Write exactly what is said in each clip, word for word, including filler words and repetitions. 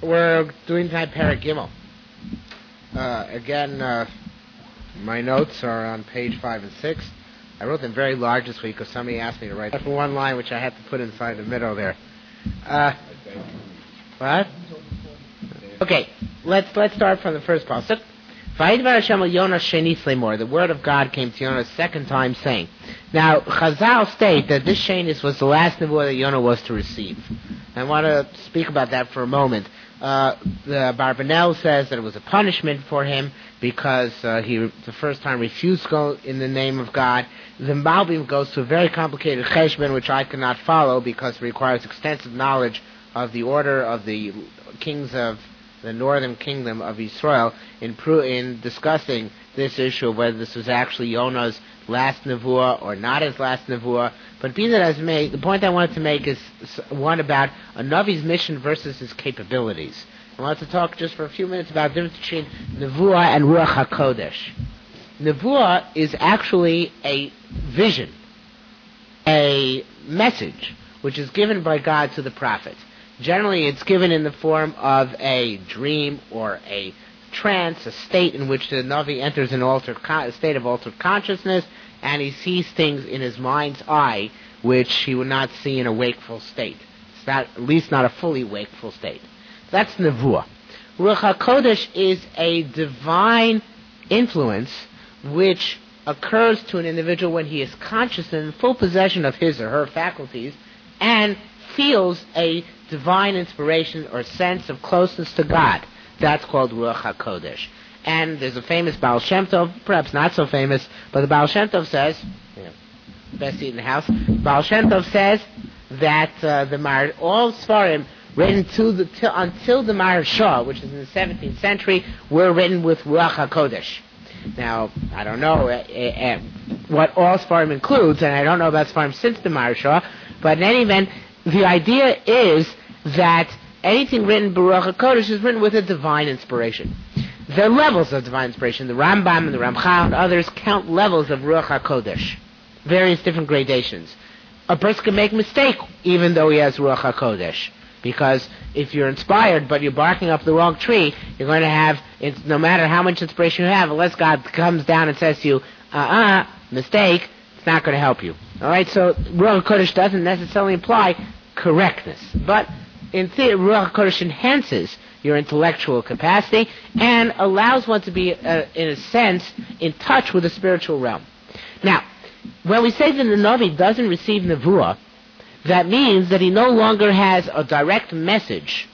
We're doing tonight Perek Gimel. Uh, again, uh, my notes are on page five and six. I wrote them very large this week because somebody asked me to write for one line, which I had to put inside the middle there. Uh, what? Okay, let's let's start from the first pasuk. The word of God came to Yonah a second time, saying. Now, Chazal state that this Shenis was the last nevuah that Yonah was to receive. I want to speak about that for a moment. Uh, the Barbanel says that it was a punishment for him because uh, he the first time refused to go in the name of God. The Malbim goes to a very complicated cheshbon which I cannot follow because it requires extensive knowledge of the order of the kings of the northern kingdom of Israel in pro- in discussing this issue of whether this was actually Yonah's last nevuah or not his last nevuah. But be that as may, the point I wanted to make is one about a Navi's mission versus his capabilities. I wanted to talk just for a few minutes about the difference between nevuah and Ruach HaKodesh. Nevuah is actually a vision, a message, which is given by God to the prophet. Generally, it's given in the form of a dream or a trance, a state in which the Navi enters an altered con- a state of altered consciousness, and he sees things in his mind's eye which he would not see in a wakeful state. It's not, at least not a fully wakeful state. That's nevuah. Ruach HaKodesh is a divine influence which occurs to an individual when he is conscious and in full possession of his or her faculties and feels a divine inspiration or sense of closeness to God. That's called Ruach HaKodesh. And there's a famous Baal Shem Tov, perhaps not so famous, but the Baal Shem Tov says, you know, best seat in the house, Baal Shem Tov says that uh, the Mar, all Sfarim written to the, till, until the Maharsha, which is in the seventeenth century, were written with Ruach HaKodesh. Now, I don't know uh, uh, what all Sfarim includes, and I don't know about Sfarim since the Maharsha, but in any event, the idea is that anything written by Ruach HaKodesh is written with a divine inspiration. There are levels of divine inspiration. The Rambam and the Ramchal and others count levels of Ruach HaKodesh, various different gradations. A person can make a mistake even though he has Ruach HaKodesh, because if you're inspired but you're barking up the wrong tree, you're going to have, no matter how much inspiration you have, unless God comes down and says to you, uh-uh, mistake, it's not going to help you. All right, so Ruach HaKodesh doesn't necessarily imply correctness, but in theory, Ruach HaKodesh enhances your intellectual capacity and allows one to be, uh, in a sense, in touch with the spiritual realm. Now, when we say that the Navi doesn't receive nevuah, that means that he no longer has a direct message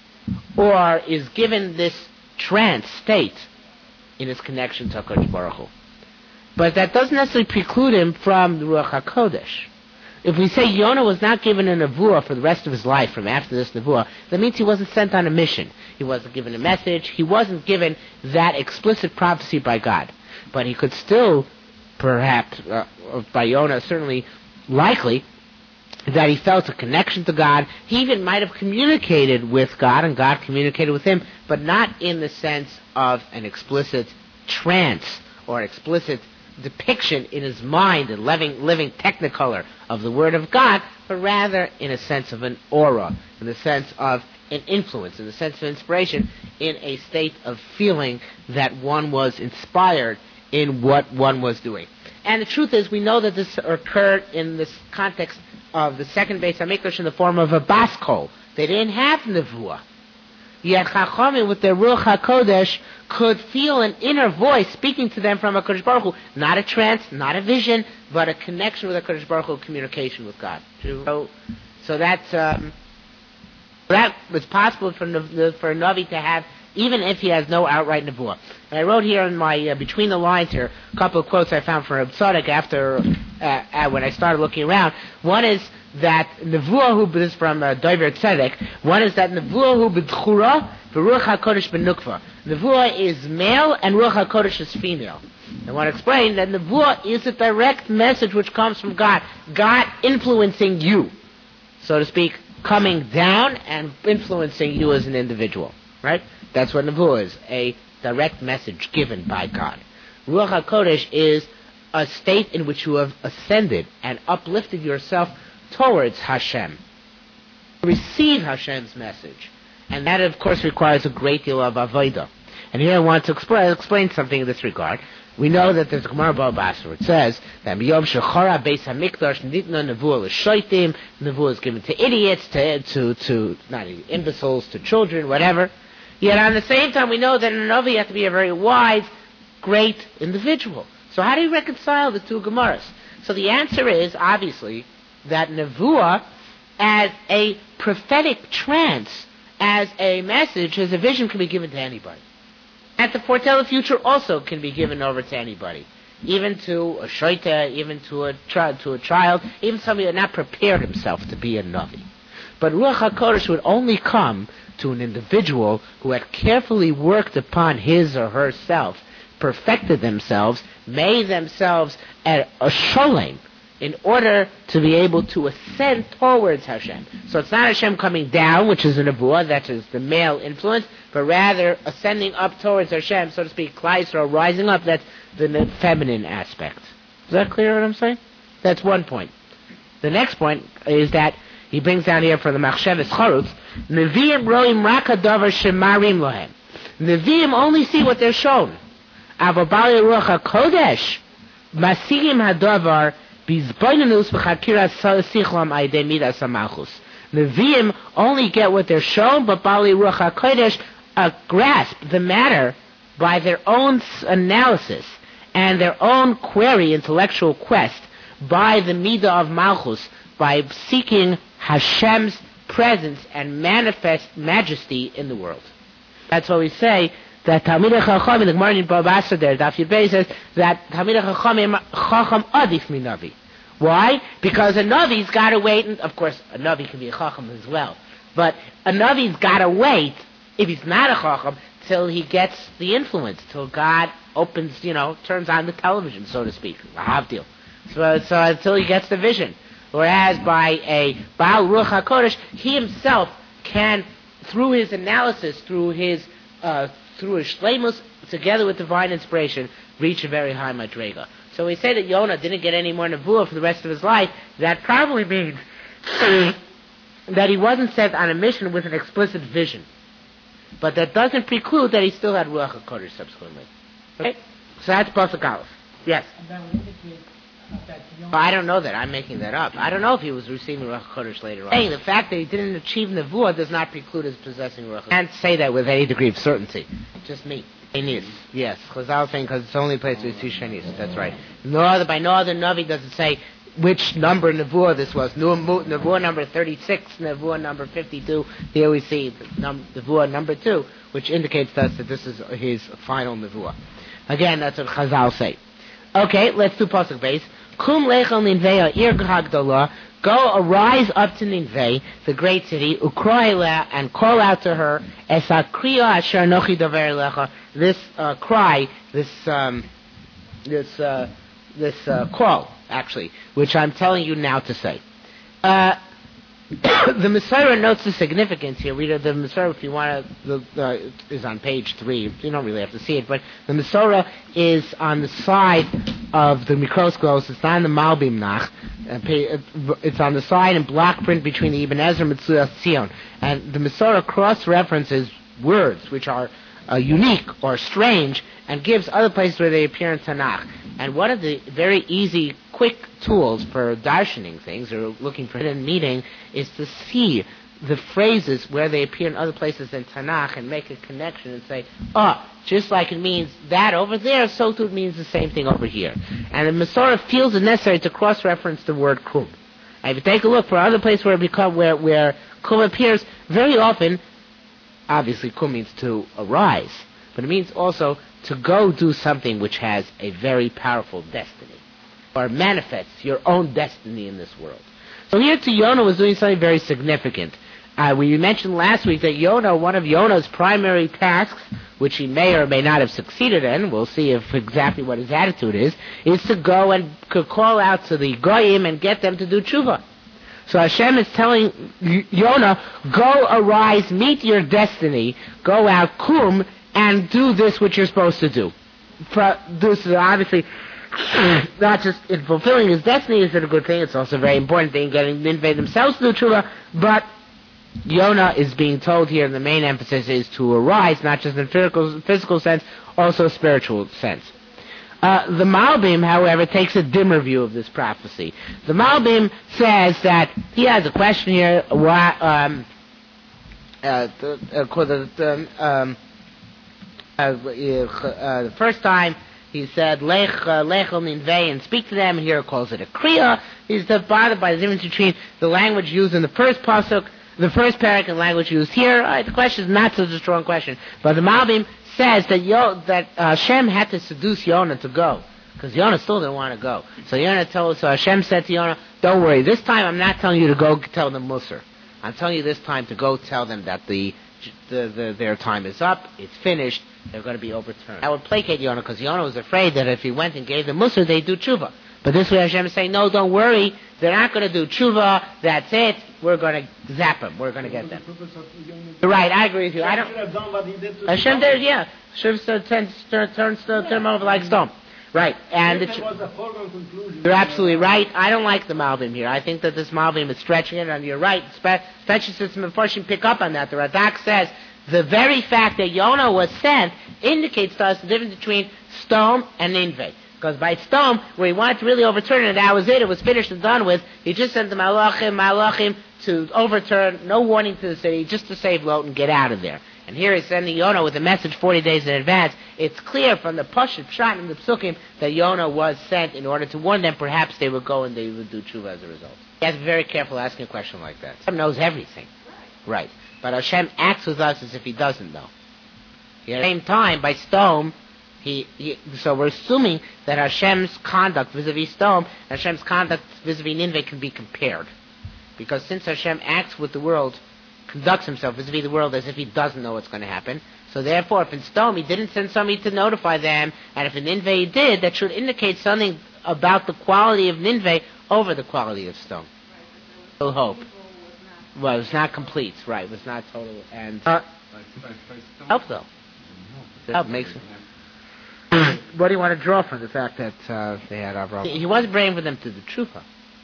or is given this trance state in his connection to HaKadosh Baruch Hu. But that doesn't necessarily preclude him from the Ruach HaKodesh. If we say Yonah was not given a nevuah for the rest of his life from after this nevuah, that means he wasn't sent on a mission. He wasn't given a message. He wasn't given that explicit prophecy by God. But he could still, perhaps, uh, by Yonah, certainly likely, that he felt a connection to God. He even might have communicated with God, and God communicated with him, but not in the sense of an explicit trance or explicit depiction in his mind, a living, living technicolor of the Word of God, but rather in a sense of an aura, in the sense of an influence, in the sense of inspiration, in a state of feeling that one was inspired in what one was doing. And the truth is, we know that this occurred in this context of the second Beis HaMikdash in the form of a bas kol. They didn't have nevuah. Yet Chachamim, with their Ruach HaKodesh, could feel an inner voice speaking to them from HaKadosh Baruch Hu. Not a trance, not a vision, but a connection with HaKadosh Baruch Hu, communication with God. So, so that's, um, that was possible for, for a Navi to have, even if he has no outright nevuah. And I wrote here in my, uh, between the lines here, a couple of quotes I found from Reb Tzadok after, uh, uh, when I started looking around. One is that nevuah hu, this is from uh, Dover Tzedek, one is that nevuah hu b'dchura v'ruach HaKodesh b'nukva. Nevuah is male and Ruach HaKodesh is female. I want to explain that nevuah is a direct message which comes from God. God influencing you, so to speak, coming down and influencing you as an individual. Right? That's what nevuah is, a direct message given by God. Ruach HaKodesh is a state in which you have ascended and uplifted yourself towards Hashem. Receive Hashem's message And that, of course, requires a great deal of avodah. And here I want to explain, explain something in this regard. We know that there's a Gemara Baba Basra where it says that Miyom Shechara Beis Hamikdash Nitna Nevuah L'Shoitim. Nevuah is given to idiots, to to to not imbeciles, to children, whatever. Yet on the same time, we know that a Navi you have to be a very wise, great individual. So how do you reconcile the two Gemaras? So the answer is obviously that Nevuah, as a prophetic trance, as a message, as a vision, can be given to anybody. And to foretell the future also can be given over to anybody, even to a shoita, even to a child, to a child, even somebody who had not prepared himself to be a navi. But Ruach HaKodesh would only come to an individual who had carefully worked upon his or herself, perfected themselves, made themselves a, a sholem, in order to be able to ascend towards Hashem. So it's not Hashem coming down, which is a nevuah, that is the male influence, but rather ascending up towards Hashem, so to speak, Klal Yisrael rising up, that's the feminine aspect. Is that clear what I'm saying? That's one point. The next point is that he brings down here for the Machshavas Charutz, Nevi'im roim rak hadavar shemarim lohem. Nevi'im only see what they're shown. Ava bali ruach HaKodesh, masigim hadavar, Nevi'im only get what they're shown, but Bali Ruach HaKodesh uh, grasp the matter by their own analysis and their own query, intellectual quest, by the Midah of Malchus, by seeking Hashem's presence and manifest majesty in the world. That's what we say, that Talmidei Chachamim, the Gemara in Baba Basra there, Daf Yud Beis says that Talmidei Chachamim Chacham Adif mi Navi. Why? Because a Navi's got to wait, and of course a Navi can be a Chacham as well, but a Navi's got to wait, if he's not a Chacham, till he gets the influence, till God opens, you know, turns on the television, so to speak, Lahavdil. So, so until he gets the vision. Whereas by a Baal Ruach HaKodesh, he himself can, through his analysis, through his uh, through his shleimus, together with divine inspiration, reach a very high madrega. So we say that Yonah didn't get any more nevuah for the rest of his life. That probably means that he wasn't sent on a mission with an explicit vision. But that doesn't preclude that he still had Ruach HaKodesh subsequently. Okay? So that's Pasuk Aleph. Yes? And that would indicate that Yonah... I don't know that. I'm making that up. I don't know if he was receiving Ruach HaKodesh later on. Saying the fact that he didn't achieve nevuah does not preclude his possessing Ruach HaKodesh. I can't say that with any degree of certainty. Just me. Shanis. Yes. Chazal saying because it's the only place where we see Shanis. That's right. No other, by no other Navi does it say which number nevuah this was. Nevuah number thirty-six, nevuah number fifty-two. Here we see the num- nevuah number two, which indicates to us that this is his final nevuah. Again, that's what Chazal say. Okay, let's do Pasuk base. Kum lechel ninvei ir g'hagdolah. Go, arise up to Nineveh, the great city, ukroila, and call out to her, esa kriya asher anochi daver lecha. This uh, cry, this um, this uh, this uh, call, actually, which I'm telling you now to say. Uh, the Masorah notes the significance here. Read the Masorah if you want to. The, uh, is on page three. You don't really have to see it, but the Masorah is on the side of the Mikros. It's not in the Malbim Nach. It's on the side in block print between the Ibn Ezra and Metzudas Tzion, and the Masorah cross-references words which are uh, unique or strange, and gives other places where they appear in Tanakh. And one of the very easy, quick tools for darshaning things, or looking for hidden meaning, is to see the phrases where they appear in other places in Tanakh and make a connection and say, oh, just like it means that over there, so too it means the same thing over here. And the Masorah feels it necessary to cross-reference the word kum. And if you take a look for other places where it become, where, where kum appears, very often, obviously kum means to arise, but it means also to go do something which has a very powerful destiny, or manifests your own destiny in this world. So here to Yonah was doing something very significant. Uh, we mentioned last week that Yonah, one of Yonah's primary tasks, which he may or may not have succeeded in, we'll see if exactly what his attitude is, is to go and to call out to the Goyim and get them to do tshuva. So Hashem is telling Yonah, go arise, meet your destiny, go out, kum, and do this which you're supposed to do. For, this is obviously not just in fulfilling his destiny is it a good thing, it's also a very important thing getting Nineveh themselves to do tshuva, but Yonah is being told here, the main emphasis is to arise, not just in physical, physical sense, also spiritual sense. Uh, the Malbim, however, takes a dimmer view of this prophecy. The Malbim says that he has a question here. Why, um, uh, the, uh, the, um, uh, uh, the first time he said, Lech, uh, Lech el Ninveh, and speak to them, and here it calls it a Kriya. He's bothered by the difference between the language used in the first pasuk, the first parak, and language used here. Uh, the question is not such a strong question. But the Malbim says that Yo, that uh, Hashem had to seduce Yonah to go, because Yonah still didn't want to go. So Yonah told, so Hashem said to Yonah, don't worry, this time I'm not telling you to go tell them Musar. I'm telling you this time to go tell them that the, the, the their time is up, it's finished, they're going to be overturned. That would placate Yonah, because Yonah was afraid that if he went and gave them Musar, they'd do tshuva. But this way Hashem is saying, no, don't worry, they're not going to do tshuva, that's it, we're going to zap them, we're going to get them. You're right, I agree with you. I don't. Hashem did, yeah. Hashem turns turns them over like stone. Right, and that was a foregone conclusion. You're absolutely right. I don't like the Malbim here. I think that this Malbim is stretching it, and you're right. Especially since the Mefarshim pick up on that. The Radak says the very fact that Yonah was sent indicates to us the difference between Sdom and Nineveh. Because by Sdom, where he wanted to really overturn it, that was it. It was finished and done with. He just sent the Malachim, Malachim to overturn, no warning to the city, just to save Lot and get out of there. And here he's sending Yonah with a message forty days in advance. It's clear from the Pashut Pshat and the Psukim that Yonah was sent in order to warn them perhaps they would go and they would do tshuva as a result. You have to be very careful asking a question like that. Hashem knows everything. Right. But Hashem acts with us as if he doesn't know. At the same time, by Sdom, he, he, so we're assuming that Hashem's conduct vis-a-vis Sdom, Hashem's conduct vis-a-vis Nineveh can be compared. Because since Hashem acts with the world, conducts himself vis-a-vis the world as if he doesn't know what's going to happen. So therefore, if in Sdom he didn't send somebody to notify them, and if in Nineveh he did, that should indicate something about the quality of Nineveh over the quality of Sdom. Right, hope. Well, it's not complete, right? It was not total. And uh, help though. Help makes it. What do you want to draw from the fact that uh, they had Avraham? He wasn't praying for them to the trufa.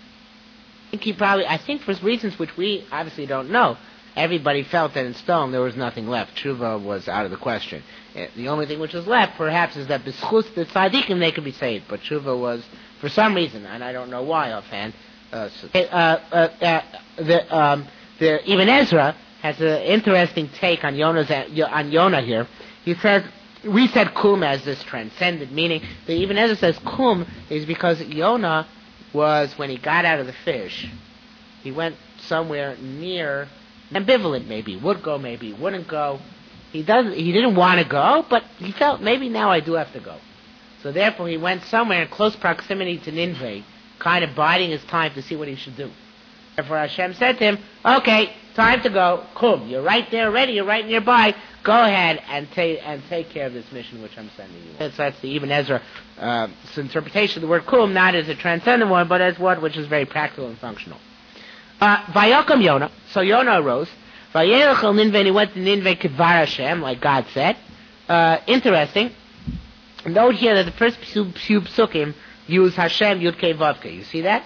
I think he probably. I think for reasons which we obviously don't know. Everybody felt that in Sdom there was nothing left. Tshuva was out of the question. The only thing which was left, perhaps, is that b'schus the tzaddikim they could be saved. But Tshuva was, for some reason, and I don't know why offhand. Uh, uh, uh, uh, the, um, the Ibn Ezra has an interesting take on Yonah's on Yonah here. He says we said kum as this transcendent meaning. The Ibn Ezra says kum is because Yonah was when he got out of the fish, he went somewhere near. Ambivalent, maybe would go, maybe wouldn't go. He doesn't. He didn't want to go, but he felt maybe now I do have to go. So therefore, he went somewhere in close proximity to Nineveh, kind of biding his time to see what he should do. Therefore, Hashem said to him, "Okay, time to go. Kum, you're right there already. You're right nearby. Go ahead and take and take care of this mission which I'm sending you." That's, that's the Ibn Ezra uh, interpretation of the word kum, not as a transcendent one, but as one which is very practical and functional. Uh, Vayakam Yonah, so Yonah arose. Vayelech el Ninveh, and he went to Ninveh Kedvar Hashem, like God said. Uh, interesting. Note here that the first few psukim use Hashem Yud Kei Vav Kei. You see that?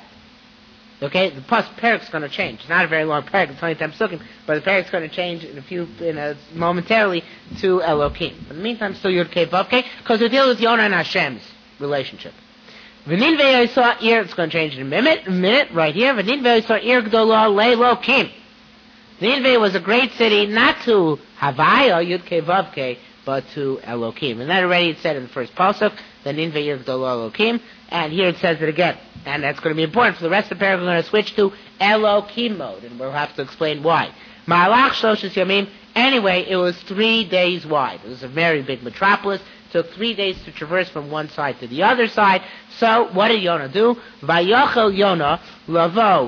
Okay, the plus parak's going to change. It's not a very long parak, it's only ten psukim, but the parak's going to change in a few, in a, momentarily to Elokim. In the meantime, still Yud Kei Vav Kei, because we're dealing with Yonah and Hashem's relationship. V'ninveh I saw ir, it's going to change in a minute, a minute, right here. V'ninveh I saw ir gdolah le'lokim. Nineveh was a great city, not to Havaya, Yud Kei Vav Kei, but to Elokim. And that already it said in the first pasuk, that Nineveh ir gdolah Elokim, and here it says it again. And that's going to be important. For the rest of the paragraph, we're going to switch to Elokim mode, and we'll have to explain why. Ma'alach Shloshis Yamim, anyway, it was three days wide. It was a very big metropolis. Took three days to traverse from one side to the other side. So, what did Yonah do? Vayachel Yonah lavo.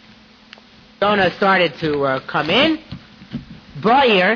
Yonah started to uh, come in. Ba'ir.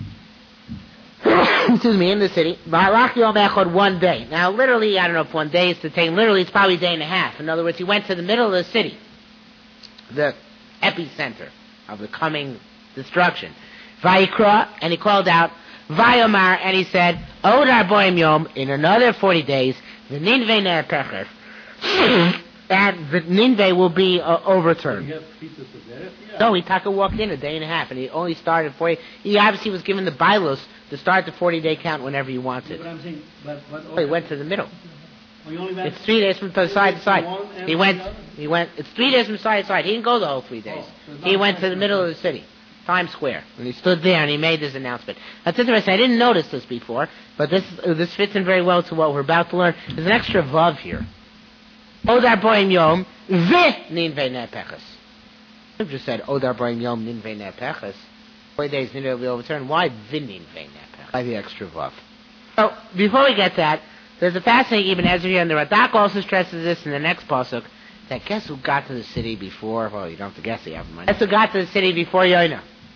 Excuse me, in the city. Vayalach Yom Echad, one day. Now, literally, I don't know if one day is to take. Literally, it's probably a day and a half. In other words, he went to the middle of the city, the epicenter of the coming destruction. Vayikra, and he called out. Vayomar, and he said, Odar Boim Yom, in another forty days, the Ninveh Ne'apecher, and the Ninveh will be uh, overturned. You have pieces of that? Yeah. No, he Taka walked in a day and a half, and he only started forty. He obviously was given the bylaws to start the forty-day count whenever he wanted. But I'm saying, but, but Oh, he went to the middle. Oh, you only went It's three days from side to side. one and He went. the other? He went. It's three days from side to side. He didn't go the whole three days. Oh, so it's He not went to the Times middle Square. of the city, Times Square, and he stood there and he made this announcement. That's interesting. I didn't notice this before, but this uh, this fits in very well to what we're about to learn. There's an extra vav here. Odar boim yom ve ninvei nepeches. I've just said Odar boim yom ninvei nepeches. Forty days ninvei will be overturned. Why vinninvei nepeches? Why the extra vav? So before we get to that, there's a fascinating Ibn Ezra here, and the Radak also stresses this in the next pasuk. That guess who got to the city before? Well, you don't have to guess. You have money. Guess who got to the city before Yonah?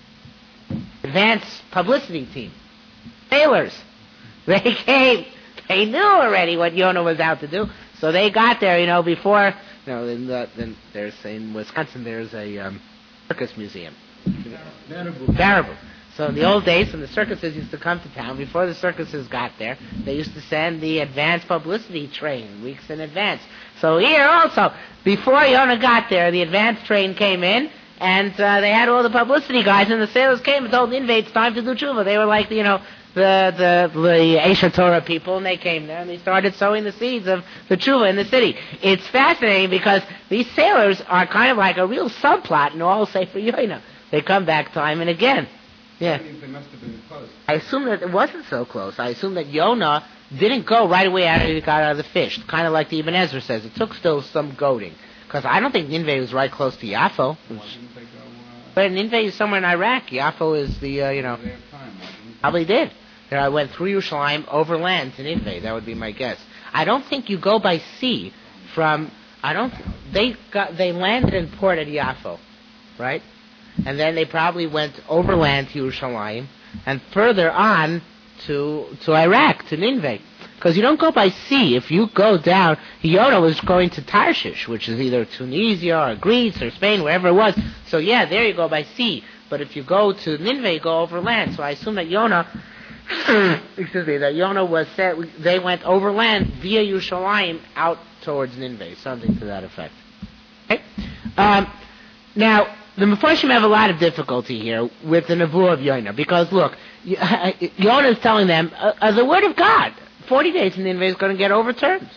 Advanced publicity team, sailors. They came. They knew already what Yonah was out to do, so they got there. You know, before. You know, in the, in, there's in Wisconsin. There's a um, circus museum. Terrible. So in the old days, when the circuses used to come to town, before the circuses got there, they used to send the advanced publicity train weeks in advance. So here also, before Yonah got there, the advanced train came in, and uh, they had all the publicity guys, and the sailors came and told the invades time to do tshuva. They were like, you know, the the the Esha Torah people, and they came there, and they started sowing the seeds of the tshuva in the city. It's fascinating because these sailors are kind of like a real subplot in all Sefer Yonah. They come back time and again. Yeah. They must have been close. I assume that it wasn't so close. I assume that Yonah didn't go right away after he got out of the fish. Kind of like the Ibn Ezra says. It took still some goading. Because I don't think Nineveh was right close to Yaffo. Why didn't they go, uh, But Nineveh is somewhere in Iraq. Yaffo is the, uh, you know... they have time, why didn't they? Probably did. There I went through Yerushalayim, over land to Nineveh. That would be my guess. I don't think you go by sea from... I don't... They got. They landed in port at Yaffo. Right? And then they probably went overland to Yerushalayim and further on to to Iraq, to Nineveh. Because you don't go by sea. If you go down, Yonah was going to Tarshish, which is either Tunisia or Greece or Spain, wherever it was. So yeah, there you go by sea. But if you go to Nineveh, you go over land. So I assume that Yonah, excuse me, that Yonah was set, they went overland via Yerushalayim out towards Nineveh, something to that effect. Okay? Um, now, the Mefarshim have a lot of difficulty here with the Nevuah of Yonah, because look, Yonah is telling them, uh, uh, the word of God, forty days in Nineveh is going to get overturned.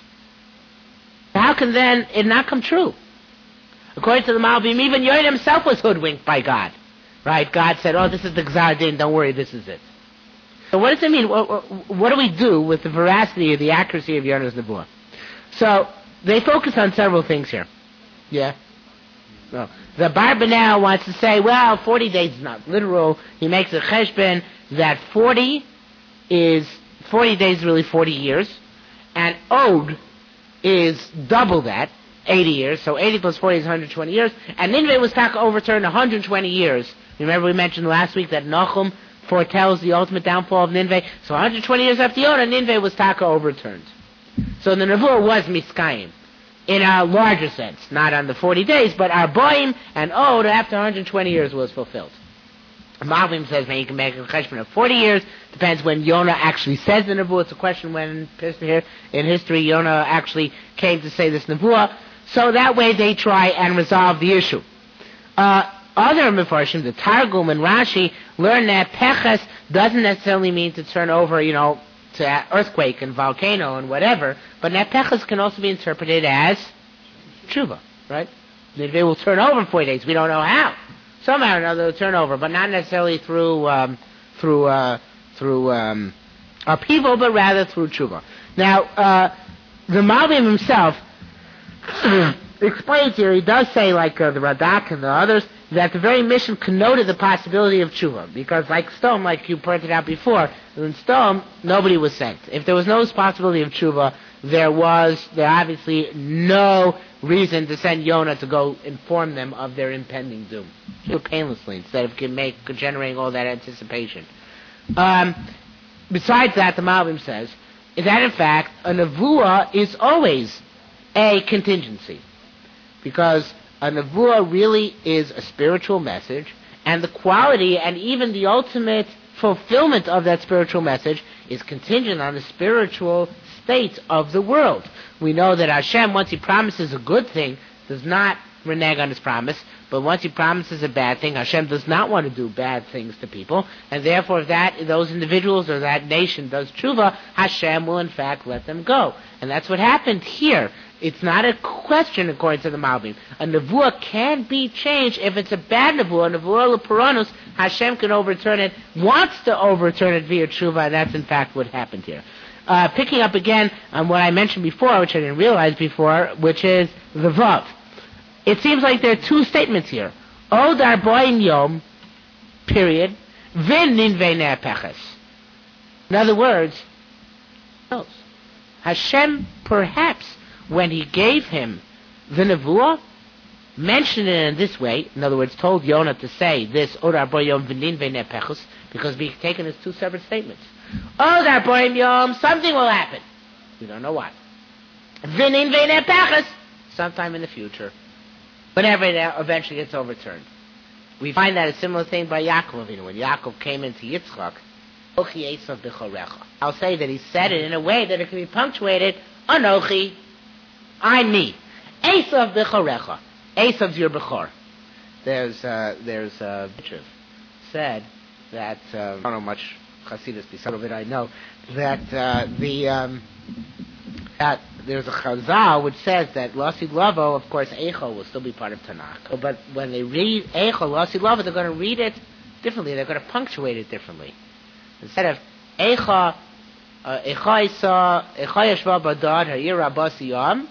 How can then it not come true? According to the Malbim, even Yonah himself was hoodwinked by God. Right? God said, oh, this is the Gzar Din, don't worry, this is it. So what does it mean? What, what do we do with the veracity of the accuracy of Yonah's Nevuah? So, they focus on several things here. Yeah? No. The Barbanel wants to say, well, forty days is not literal. He makes a cheshbon that forty is, forty days is really forty years, and Od is double that, eighty years, so eighty plus forty is one hundred twenty years, and Nineveh was taka overturned one hundred twenty years. Remember we mentioned last week that Nahum foretells the ultimate downfall of Nineveh, so one hundred twenty years after Yonah, Nineveh was taka overturned. So the Nevuah was miskayim. In a larger sense, not on the forty days, but Arboim and Od after one hundred twenty years was fulfilled. Malvim says, man, you can make a cheshbon of forty years. Depends when Yonah actually says the Nevuah. It's a question when in history Yonah actually came to say this Nevuah. So that way they try and resolve the issue. Uh, other Mefarshim, the Targum and Rashi, learn that Peches doesn't necessarily mean to turn over, you know, to earthquake and volcano and whatever, but Nepeches can also be interpreted as tshuva, right? They will turn over in forty days. We don't know how. Somehow or another they'll turn over, but not necessarily through um, through uh, through um, upheaval, but rather through tshuva. Now, uh, the Malbim himself explains here, he does say, like uh, the Radak and the others, that the very mission connoted the possibility of tshuva, because like Stone, like you pointed out before, in Stone, nobody was sent. If there was no possibility of tshuva, there was, there obviously no reason to send Yonah to go inform them of their impending doom. Do it painlessly, instead of make, generating all that anticipation. Um, besides that, the Malbim says, that in fact, a nevuah is always a contingency. Because a nevuah really is a spiritual message, and the quality and even the ultimate fulfillment of that spiritual message is contingent on the spiritual state of the world. We know that Hashem, once He promises a good thing, does not renege on his promise, but once he promises a bad thing, Hashem does not want to do bad things to people, and therefore if that those individuals or that nation does tshuva, Hashem will in fact let them go. And that's what happened here. It's not a question according to the Malbim. A nevuah can be changed if it's a bad nevuah, a nevuah leparanus, Hashem can overturn it, wants to overturn it via tshuva, and that's in fact what happened here. Uh, picking up again on what I mentioned before, which I didn't realize before, which is the Vav. It seems like there are two statements here. O darboin yom, period, vin ninvei peches. In other words, Hashem perhaps, when he gave him the nevuah, mentioned it in this way, in other words, told Yonah to say this, O darboin yom vin ninvei peches, because being taken as two separate statements. Oh, that boy yom, something will happen. We don't know what. Vinin ve'ner pachas, sometime in the future, whenever it eventually gets overturned. We find that a similar thing by Yaakov Avinu. When Yaakov came into Yitzchak, Ochi Esav b'chorecha. I'll say that he said it in a way that it can be punctuated, Anochi, I'm me. Esav b'chorecha. Esav's your bechor. There's, uh, there's, uh, said that, uh, I don't know much Hasidus, some of it I know, that uh, the um, that there's a Chazal which says that Lasid Lavo, of course, Eichel will still be part of Tanakh. But when they read Eichel, Lasid Lavo, they're going to read it differently. They're going to punctuate it differently. Instead of Eicha, Eicha Isa, Eicha Yeshva Badad Ha'ir Rabasi Yom,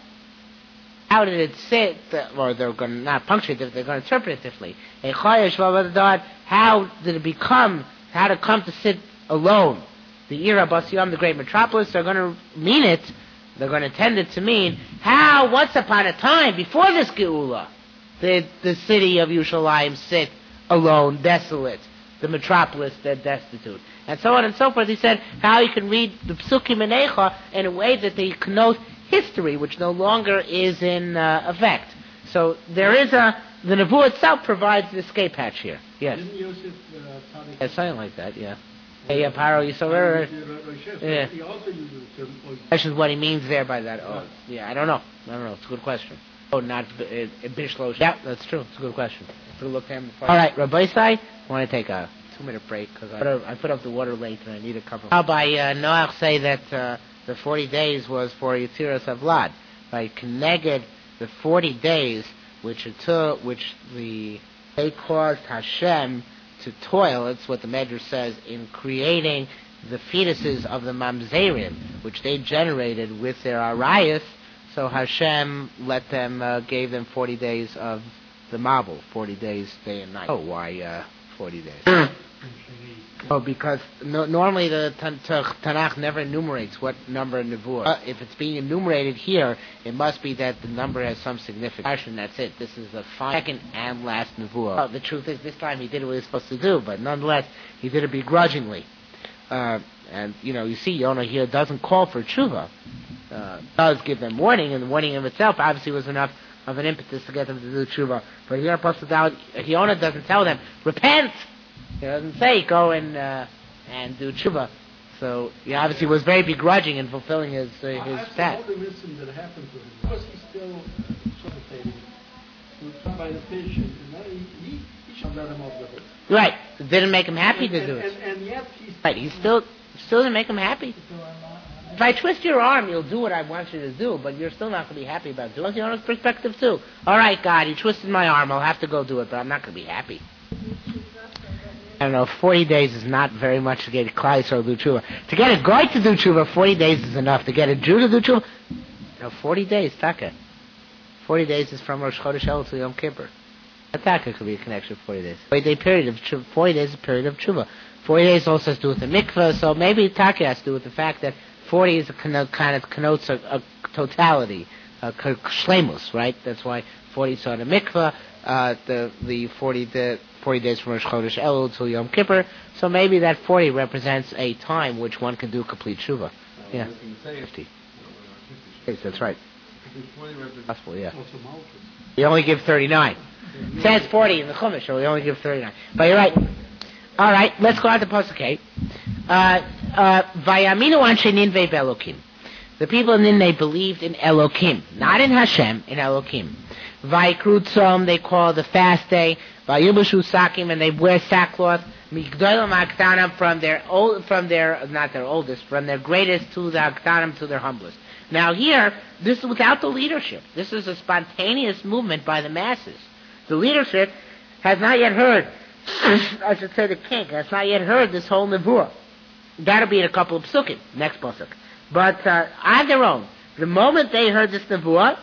how did it sit? Or they're going to not punctuate it, they're going to interpret it differently. Eicha Yeshva Badad, how did it become, how to come to sit alone? The Ira Basiyam, the great metropolis, they're going to mean it, they're going to intend it to mean how once upon a time, before this Geula, the, the city of Yerushalayim sit alone, desolate, the metropolis, they're destitute. And so on and so forth. He said how you can read the Psukim and Eicha in a way that they connote history, which no longer is in uh, effect. So there is a, the Nevuah itself provides the escape hatch here. Yes. Didn't Yosef, uh, Yeah, something like that, yeah. Yeah, Paro Yisrael. Yeah. He also uses the term ois. Question is what he means there by that. Oh, yeah, I don't know. I don't know. It's a good question. Oh, not Bishlosh. Yeah, that's true. It's a good question. All right, Rabbi Sai, I want to take a two-minute break because I, I put up the water late and I need a couple. How by uh, Noach say that uh, the forty days was for Yetziras Avlad? By Keneged, the forty days which it took, which the they caused Hashem to toil. It's what the Medrash says in creating the fetuses of the Mamzerim, which they generated with their Arayas. So Hashem let them, uh, gave them forty days of the Mabul, forty days, day and night. Oh, why uh, forty days? Oh, because no, normally the tan- t- Tanakh never enumerates what number of Nevuah. Uh, if it's being enumerated here, it must be that the number has some significance. That's it. This is the second and last Nevuah. Uh, the truth is, this time he did what he was supposed to do, but nonetheless, he did it begrudgingly. Uh, and, you know, you see, Yonah here doesn't call for tshuva. Uh, does give them warning, and the warning of itself obviously was enough of an impetus to get them to do tshuva. But here, Yonah doesn't tell them, repent! He doesn't say go and uh, and do tshuva. So he obviously was very begrudging in fulfilling his uh, his task. All the incident that happened to him, because he's still suffocating, he was come by the fish, and then he he, he should let him off the hook. Right, it didn't make him happy and, to and, do it. And, and yet he's right, he still still didn't make him happy. If I twist your arm, you'll do what I want you to do, but you're still not going to be happy about doing it. You know, his perspective too. All right, God, you twisted my arm. I'll have to go do it, but I'm not going to be happy. I don't know, forty days is not very much to get a Klai Yisrael to do tshuva. To get a guy to do tshuva, forty days is enough. To get a Jew to do tshuva, no, forty days, taka. forty days is from Rosh Chodesh Elul to Yom Kippur. A taka could be a connection of forty days. forty day period of tshuva, forty days is a period of tshuva. forty days also has to do with the mikveh, so maybe taka has to do with the fact that forty is a conno- kind of connotes a, a totality, a shlemus, right? That's why forty is on a mikveh, uh, the, the forty, the, forty days from Rosh Chodesh Elul to Yom Kippur, so maybe that forty represents a time which one can do complete tshuva. Yeah. fifty. Yes, that's right. Possible, yeah. You only give thirty-nine. It says forty in the Chumash, so we only give thirty-nine. But you're right. All right, let's go on to Pasuk eight. Vayaminu anshe Ninveh be'Elokim. The people of Nineveh believed in Elokim, not in Hashem, in Elokim. Vaikru Tzom, they call the fast day. Vayibushu Sakim, and they wear sackcloth. Migdolim Aktanim, from their old, from their, not their oldest, from their greatest to the Aktanim to their humblest. Now here, this is without the leadership. This is a spontaneous movement by the masses. The leadership has not yet heard, I should say the king, has not yet heard this whole nevuah. That'll be in a couple of psukim, next pasuk. But uh, on their own, the moment they heard this nevuah,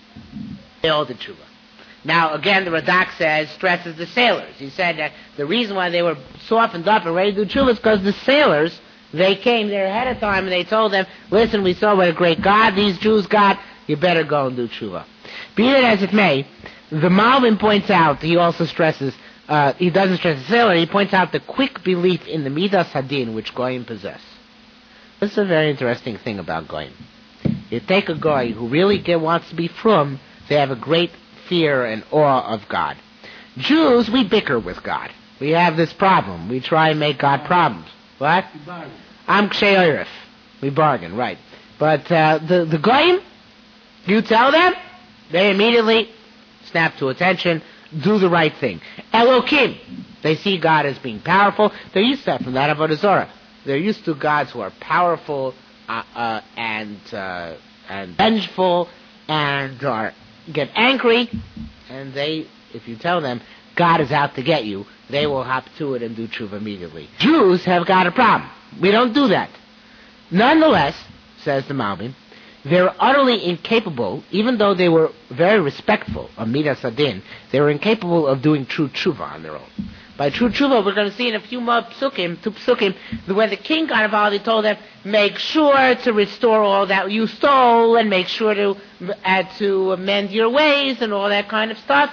they all did tshuva. Now, again, the Radak says, stresses the sailors. He said that the reason why they were softened up and ready to do tshuva is because the sailors, they came there ahead of time and they told them, listen, we saw what a great God these Jews got, you better go and do tshuva. Be it as it may, the Malvin points out, he also stresses, uh, he doesn't stress the sailor, he points out the quick belief in the Midas Hadin which Goyim possess. This is a very interesting thing about Goyim. You take a Goy who really get, wants to be frum, they have a great fear and awe of God. Jews, we bicker with God. We have this problem. We try and make God problems. What? I'm Kshay Oirif. We bargain, right. But uh, the, the Goyim, you tell them, they immediately snap to attention, do the right thing. Elokim, they see God as being powerful. They're used to that from that Avodah Zarah. They're used to gods who are powerful uh, uh, and uh, and vengeful and are get angry, and they, if you tell them God is out to get you, they will hop to it and do tshuva immediately. Jews have got a problem. We don't do that. Nonetheless, says the Malbim, they're utterly incapable, even though they were very respectful of Midas Hadin, they were incapable of doing true tshuva on their own. By true tshuva, we're going to see in a few more psukim, two psukim, that when the king got involved, he told them, make sure to restore all that you stole, and make sure to add to amend your ways, and all that kind of stuff.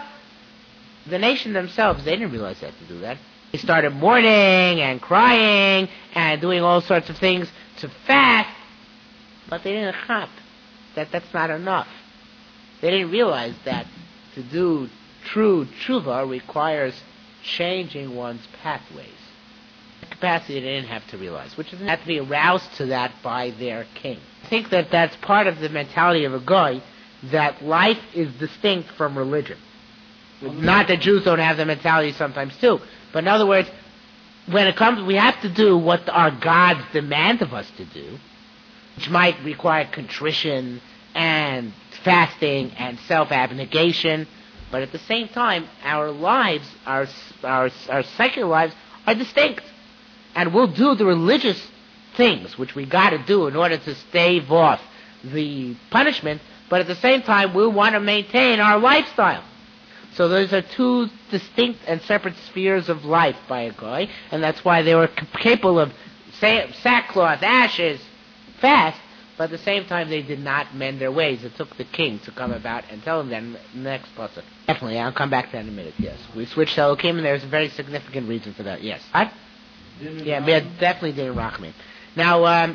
The nation themselves, they didn't realize they had to do that. They started mourning, and crying, and doing all sorts of things to fast, but they didn't chap that that's not enough. They didn't realize that to do true tshuva requires changing one's pathways. The capacity they didn't have to realize, which doesn't have to be aroused to that by their king. I think that that's part of the mentality of a guy, that life is distinct from religion. Not that Jews don't have the mentality sometimes too, but in other words, when it comes, we have to do what our gods demand of us to do, which might require contrition and fasting and self-abnegation. But at the same time, our lives, our, our our secular lives, are distinct. And we'll do the religious things, which we got to do in order to stave off the punishment, but at the same time, we'll want to maintain our lifestyle. So those are two distinct and separate spheres of life by a guy, and that's why they were capable of sackcloth, ashes, fast, but at the same time, they did not mend their ways. It took the king to come about and tell them that in the next pasuk. Definitely, I'll come back to that in a minute, yes. We switched to Elokim, and there's a very significant reason for that, yes. What? Yeah, we definitely didn't rock me. Now, um,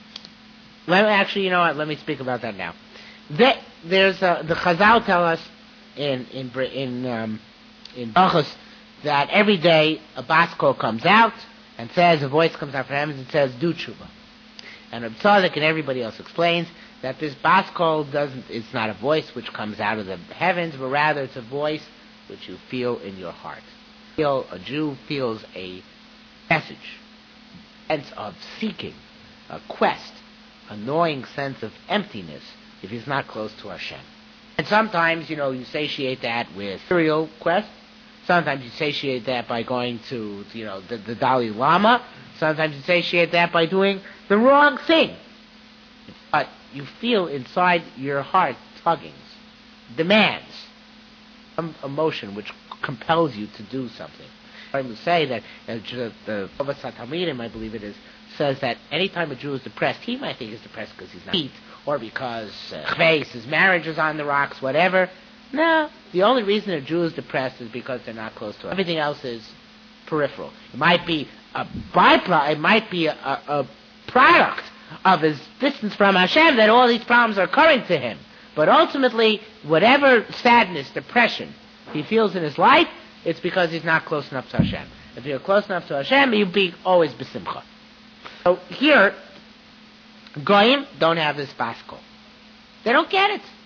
let me, actually, you know what, let me speak about that now. They, there's, uh, the Chazal tell us in, in, in, um, in Brachos that every day a baskol comes out and says, a voice comes out from heaven and says, do tshuva. And Reb Tzadok and everybody else explains that this baskol doesn't, it's not a voice which comes out of the heavens, but rather it's a voice which you feel in your heart. Feel, a Jew feels a message, sense of seeking, a quest, a gnawing sense of emptiness if he's not close to Hashem. And sometimes, you know, you satiate that with material quest. Sometimes you satiate that by going to, you know, the, the Dalai Lama. Sometimes you satiate that by doing the wrong thing. But you feel inside your heart tuggings, demands, some emotion which compels you to do something. I would say that uh, the Chovas HaTalmidim, I believe it is, says that anytime a Jew is depressed, he might think he's depressed because he's not eat, or because uh, his marriage is on the rocks, whatever. No, the only reason a Jew is depressed is because they're not close to it. Everything else is peripheral. It might be a byproduct, it might be a, a, a product of his distance from Hashem that all these problems are occurring to him. But ultimately, whatever sadness, depression he feels in his life, it's because he's not close enough to Hashem. If you're close enough to Hashem, you'll be always besimcha. So here, Goyim don't have this baskol. They don't get it.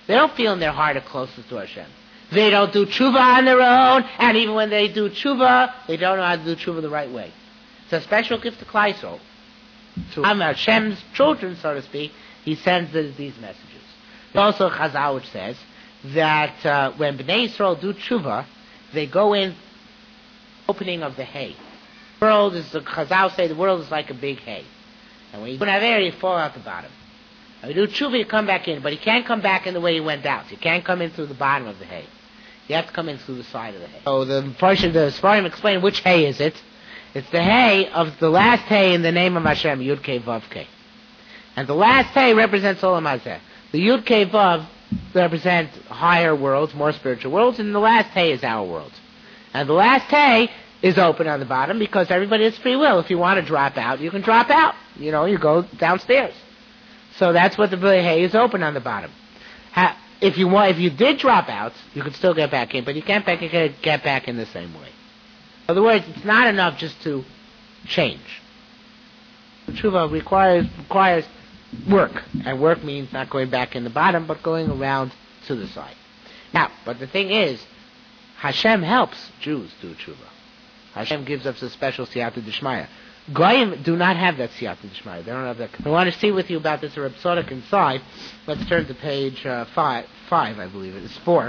They don't feel in their heart the closest to Hashem. They don't do tshuva on their own, and even when they do tshuva, they don't know how to do tshuva the right way. It's a special gift to Klal Yisrael. To Hashem's children, so to speak, He sends these messages. Also, Chazal, which says that uh, when Bnei Yisrael do tshuva, they go in opening of the hay. The world is, the Chazal say, the world is like a big hay. And when you put it there, you fall out the bottom. When you do tshuva, you come back in, but you can't come back in the way you went out. You can't come in through the bottom of the hay. You have to come in through the side of the hay. So the portion, the Sfarim explain which hay is it. It's the hay of the last hay in the name of Hashem, Yud Kei Vav Kei. And the last hay represents Olam Hazeh. The Yud Kei Vav represent higher worlds, more spiritual worlds, and the last hay is our world. And the last hay is open on the bottom because everybody has free will. If you want to drop out, you can drop out. You know, you go downstairs. So that's what the hay is open on the bottom. Ha, if you want, if you did drop out, you can still get back in, but you can't back, get back in the same way. In other words, it's not enough just to change. Tshuva requires requires work, and work means not going back in the bottom, but going around to the side. Now, but the thing is, Hashem helps Jews do tshuva. Hashem gives us a special siyata d'shmaya. Goyim do not have that siyata d'shmaya. They don't have that. I want to see with you about this Reb Tzadok inside. Let's turn to page uh, five, five, I believe it is four.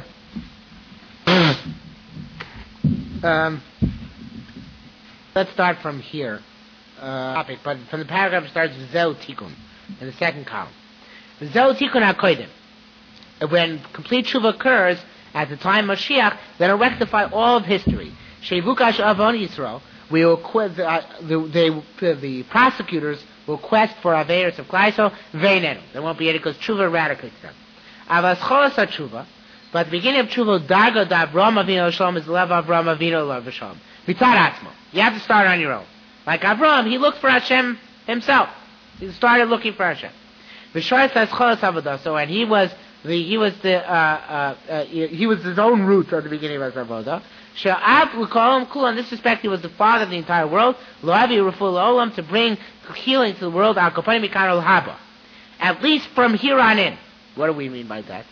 um, let's start from here. Uh, topic, but from the paragraph it starts with Zeu Tikkun in the second column. Zeu Tikkun HaKodim. When complete tshuva occurs at the time of Mashiach, then it'll rectify all of history. Sheivukash Avon Yisrael. We will qu- the, uh, the, they, uh, the prosecutors will quest for Averis of Klal Yisrael. Veinenu. There won't be any because tshuva eradicates them. Avas cholas tshuva. But the beginning of tshuva, Darga da Avraham Avinu Shalom is the level of Avraham Avinu Lev Shalom. Vitzad Atzmo. You have to start on your own. Like Avraham, he looked for Hashem himself. He started looking for Hashem. V'shoyes has cholas avodah. So when he was the he was the uh, uh, uh, he was his own roots at the beginning of his avodah. She'av l'kolam kula. In this respect, he was the father of the entire world. Lo avi ruful olam, to bring healing to the world. Al kopanim mikar haba. At least from here on in. What do we mean by that?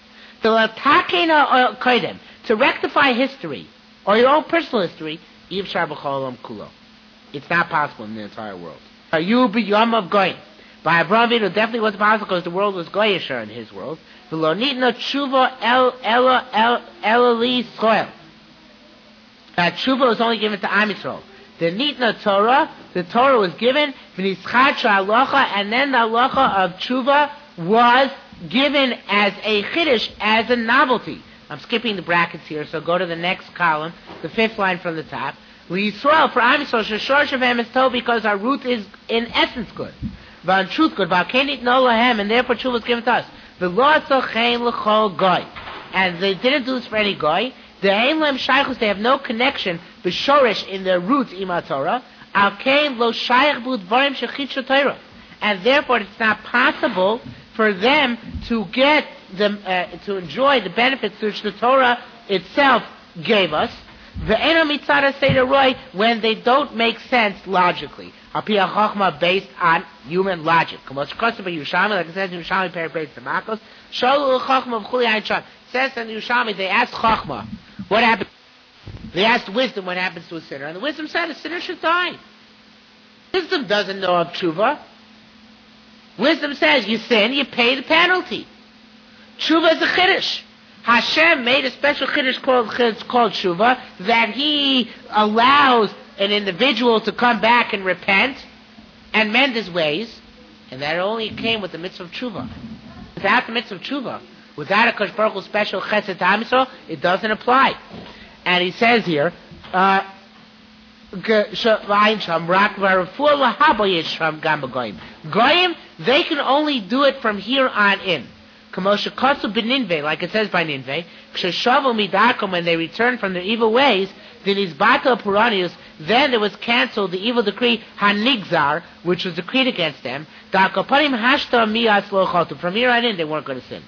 To rectify history or your own personal history. Yivshar b'cholam kulo. It's not possible in the entire world. You be yom of goyim. By Avraham Avinu, definitely wasn't possible because the world was goyisher in his world. The lo nitna tshuva el ela el elali soil. That tshuva was only given to Am Yisrael. The nitna Torah, the Torah was given v'nischat halacha, and then the halacha of tshuva was given as a chiddush, as a novelty. I'm skipping the brackets here, so go to the next column, the fifth line from the top. L'Yisrael, for Am Yisrael, sheshor shavem is told because our root is in essence good. V'an truth good. V'akenit no lahem, and therefore tshuva was given to us. V'lo sochein l'chol goy. And they didn't do this for any goy. The ein lem shaychus, they have no connection, b'shorish, in their roots, ima Torah. Al-kein lo shayach b'udvarim shechitsh Torah. And therefore it's not possible for them to get them, uh, to enjoy the benefits which the Torah itself gave us. Ve'ena mitzara seder roy, when they don't make sense logically. Apia chachma, based on human logic. Like it says in Yerushalmi, paraphrase the Makos. Shalu chachma v'chuli ayin sham. Says in Yerushalmi, they asked chachma, what happened? They asked wisdom, what happens to a sinner, and the wisdom said a sinner should die. Wisdom doesn't know of tshuva. Wisdom says you sin, you pay the penalty. Tshuva is a chiddush. Hashem made a special chiddush called, called tshuva, that He allows an individual to come back and repent and mend his ways, and that only came with the mitzvah of tshuva. Without the mitzvah of tshuva, without a Kosh Baruch Hu special chesed to Am Yisrael, it doesn't apply. And he says here, uh, Goyim, they can only do it from here on in. Like it says by Ninveh, when they return from their evil ways, then there was cancelled the evil decree Hanigzar, which was decreed against them. From here on in, they weren't going to sin.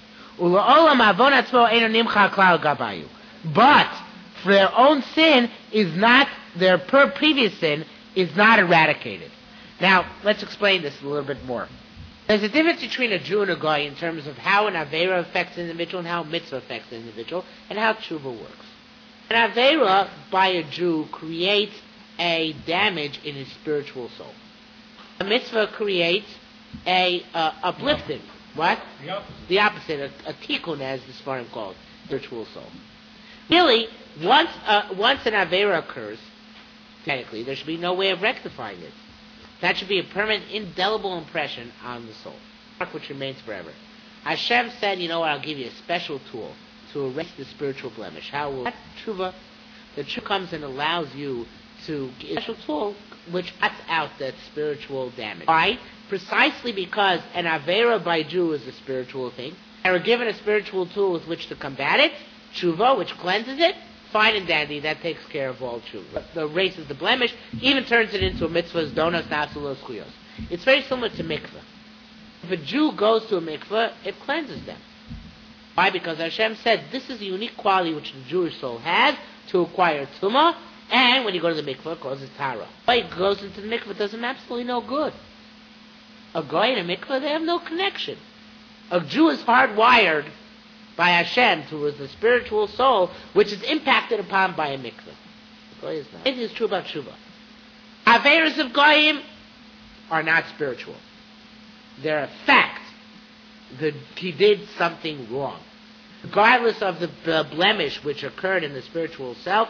But for their own sin is not, their previous sin is not eradicated. Now, let's explain this a little bit more. There's a difference between a Jew and a Goy in terms of how an Avera affects an individual and how a mitzvah affects an individual and how tshuva works. An Avera by a Jew creates a damage in his spiritual soul. A mitzvah creates a uh, uplifting. What? The opposite. The opposite. A, a tikkun, as the Sfarim called, spiritual soul. Really, once uh, once an Avera occurs, technically, there should be no way of rectifying it. That should be a permanent, indelible impression on the soul, which remains forever. Hashem said, you know what, I'll give you a special tool to erase the spiritual blemish. How will that tshuva? The tshuva comes and allows you to get a special tool which cuts out that spiritual damage. Why? Precisely because an Avera by Jew is a spiritual thing, and we're given a spiritual tool with which to combat it, tshuva, which cleanses it. Fine and dandy, that takes care of all tshuva. The erases the blemish, even turns it into a mitzvah's donos, nafsulos, chuyos. It's very similar to mikveh. If a Jew goes to a mikveh, it cleanses them. Why? Because Hashem said this is a unique quality which the Jewish soul has to acquire tumah, and when you go to the mikveh, it causes tara. Why he goes into the mikveh does him absolutely no good. A guy in a mikveh, they have no connection. A Jew is hardwired by Hashem to the spiritual soul, which is impacted upon by a mikveh. It is true about tshuva. Averas of goyim are not spiritual. They're a fact that he did something wrong. Regardless of the blemish which occurred in the spiritual self,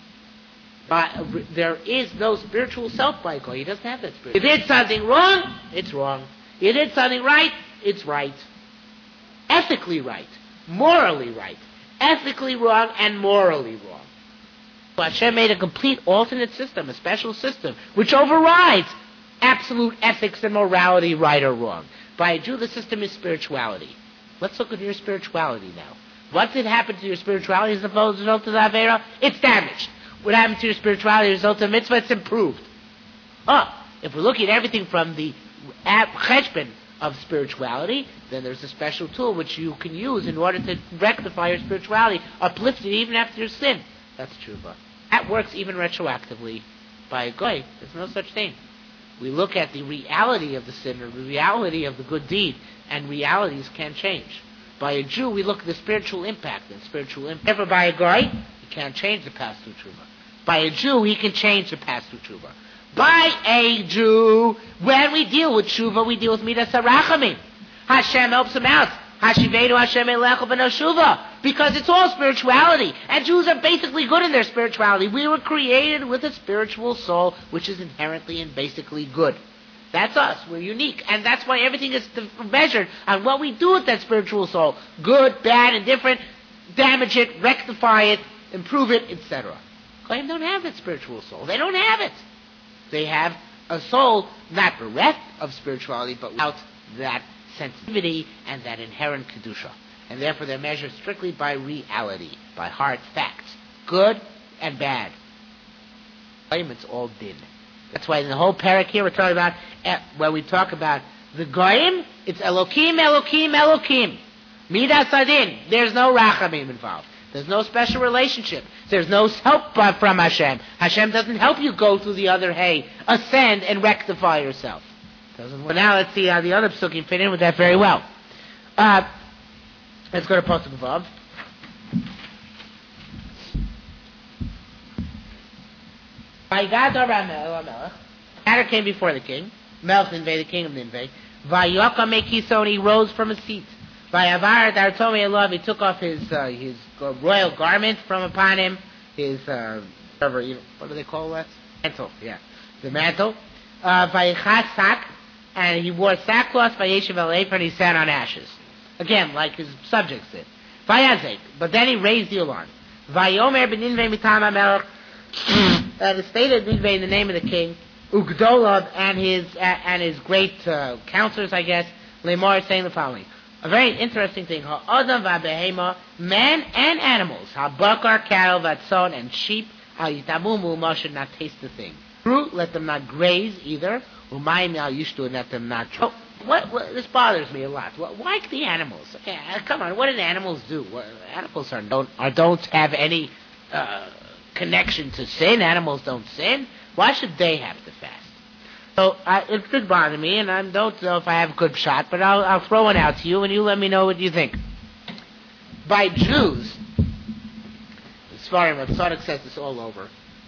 but there is no spiritual self by goy. He doesn't have that spirit. He did something wrong, it's wrong. He did something right, it's right. Ethically right. Morally right, ethically wrong, and morally wrong. So Hashem made a complete alternate system, a special system, which overrides absolute ethics and morality, right or wrong. By a Jew, the system is spirituality. Let's look at your spirituality now. What did happen to your spirituality as a result of the Avera? It's damaged. What happened to your spirituality as a result of mitzvah? It's improved. Oh, if we're looking at everything from the cheshbon of spirituality, then there's a special tool which you can use in order to rectify your spirituality, uplift it even after your sin. That's tshuva. That works even retroactively by a goy. There's no such thing. We look at the reality of the sin or the reality of the good deed, and realities can change. By a Jew, we look at the spiritual impact and spiritual impact. Never by a goy, he can't change the past through tshuva. By a Jew, he can change the past through tshuva. By a Jew, when we deal with tshuva, we deal with midas harachamim. Hashem helps him out. Hashiveinu Hashem elecha b'no shuva. Because it's all spirituality. And Jews are basically good in their spirituality. We were created with a spiritual soul which is inherently and basically good. That's us. We're unique. And that's why everything is measured on what we do with that spiritual soul. Good, bad, indifferent. Damage it, rectify it, improve it, et cetera. Goyim don't have that spiritual soul. They don't have it. They have a soul not bereft of spirituality, but without that sensitivity and that inherent kedusha, and therefore they're measured strictly by reality, by hard facts, good and bad. It's all din. That's why in the whole parak here we're talking about, when we talk about the goyim, it's Elokim, Elokim, Elokim. Midas adin. There's no rachamim involved. There's no special relationship. There's no help from Hashem. Hashem doesn't help you go through the other hay, ascend and rectify yourself. Doesn't. Well, now let's see how the other psukim fit in with that very well. Uh, let's go to Pasuk Vav. Matter came before the king. Melch Ninveh, the king of Ninveh. Vayaka Mekison, he rose from his seat. Vayavar Dartome Elav, he took off his uh, his royal garment from upon him, his uh, whatever, you know, what do they call that? Mantle, yeah, the mantle. Vayichat sak, and he wore sackcloth. Vayeshev al ephod, and he sat on ashes. Again, like his subjects did. Vayazek, but then he raised the alarm. Vayomer b'ninveh mitam hamelech, and it stated Ninveh in the name of the king. Ugdolav and his uh, and his great uh, counselors, I guess. Lemar saying the following. A very interesting thing. Ha'adam v'abehema, men and animals. Ha'bakar, cattle, v'atzon, and sheep. Ha'yitamumu, ma should not taste the thing. Fruit, let them not graze either. Umayim ya'yishtu, and let them not drink. Oh, what, what, this bothers me a lot. Why the animals? Okay, come on, what did animals do? What, animals are don't are don't have any uh, connection to sin. Animals don't sin. Why should they have to fast? So I, it did bother me, and I don't know if I have a good shot, but I'll, I'll throw one out to you, and you let me know what you think. By Jews, Svarim, Tzadok says this all over.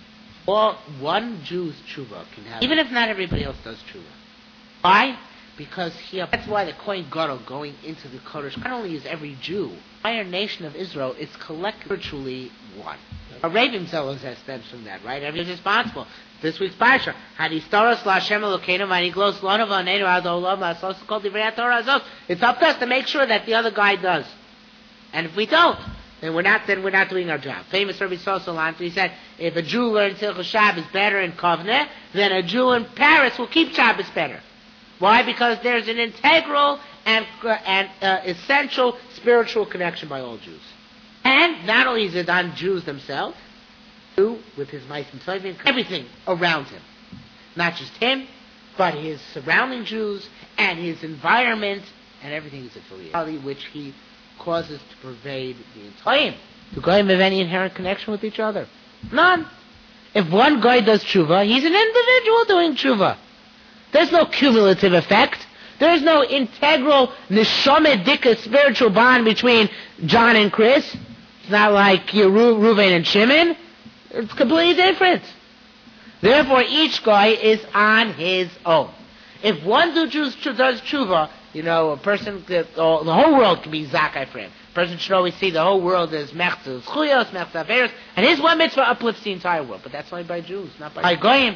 All one Jew's tshuva can have, even if not everybody else does tshuva. Why? Because he, that's why the Kohen Gadol going into the Kodesh, not only is every Jew, the entire nation of Israel is collectively one. A Ravim Zelos that stems from that, right? Everyone's responsible. This week's Parsha, Hanistaros Lashem Elokeinu Vaniglos Lonav Aneinu Adolam Asos Kol Divrei Torah Azos. It's up to us to make sure that the other guy does. And if we don't, then we're not then we're not doing our job. Famous Rabbi Sosolant, he said, if a Jew learns Hilchos Shabbos better in Kovneh, then a Jew in Paris will keep Shabbos better. Why? Because there's an integral and uh, and uh, essential spiritual connection by all Jews. And not only is it on Jews themselves, Jew with his mice and tovim, everything around him, not just him, but his surrounding Jews and his environment and everything is affiliated, which he causes to pervade the entire. Do goyim have any inherent connection with each other? None. If one guy does tshuva, he's an individual doing tshuva. There's no cumulative effect. There's no integral neshama dika spiritual bond between John and Chris. It's not like Yeru, Reuven and Shimon. It's completely different. Therefore, each guy is on his own. If one dude does tshuva, you know, a person, the whole world can be zakai for him. A person should always see the whole world as mechzah, zchuyos, mechzah averos, and his one mitzvah uplifts the entire world. But that's only by Jews, not by, by goyim.